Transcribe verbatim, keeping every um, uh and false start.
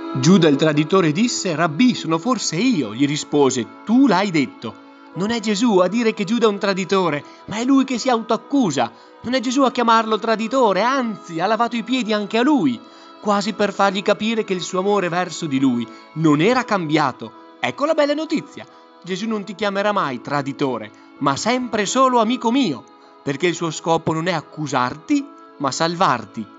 Giuda il traditore disse: Rabbì, sono forse io. Gli rispose: tu l'hai detto. Non è Gesù a dire che Giuda è un traditore, ma è lui che si autoaccusa. Non è Gesù a chiamarlo traditore, anzi ha lavato i piedi anche a lui, quasi per fargli capire che il suo amore verso di lui non era cambiato. Ecco la bella notizia: Gesù non ti chiamerà mai traditore, ma sempre solo amico mio, perché il suo scopo non è accusarti, ma salvarti.